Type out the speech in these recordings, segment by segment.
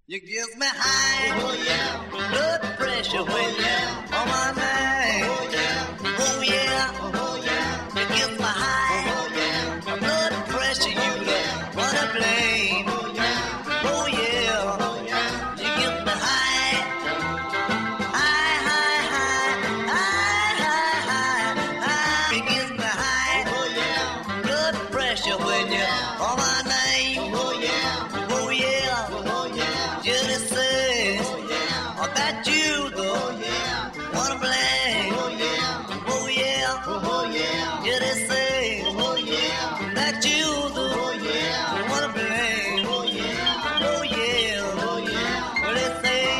You give me high, oh yeah, blood pressure when you're on my mind. Oh yeah, oh yeah, oh yeah. You give me high, oh yeah, blood pressure you don't wanna blame. Oh yeah, oh yeah, oh yeah. You give me high, high, high, high, high, high, high, high. You give me high, oh yeah, blood pressure when you're on my name. Oh yeah, oh yeah, oh yeah. Just say that you though wanna blame. Oh yeah, oh yeah, oh yeah. Just say that you though wanna blame. Oh yeah, oh yeah, oh yeah. Well, they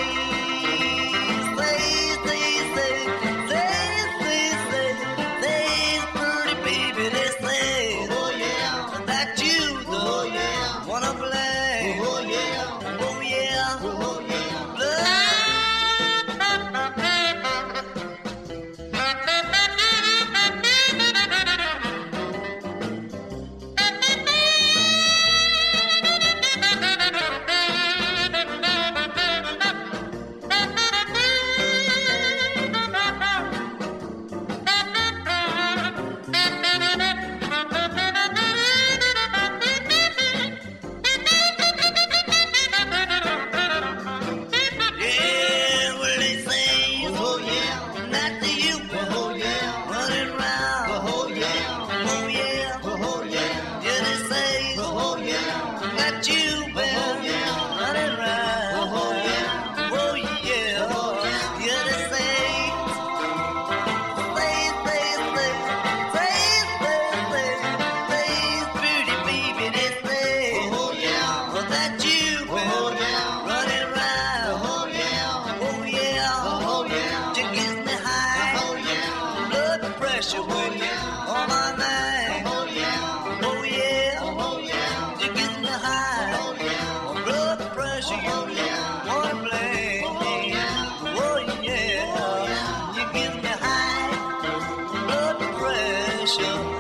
say, pretty baby, they say, oh yeah, that you though wanna blame. Oh yeah, oh yeah, oh yeah. When you're on my mind, oh yeah, oh yeah, oh yeah, you get me high, oh yeah, blood pressure you wanna blame, oh yeah, you get me high, blood pressure.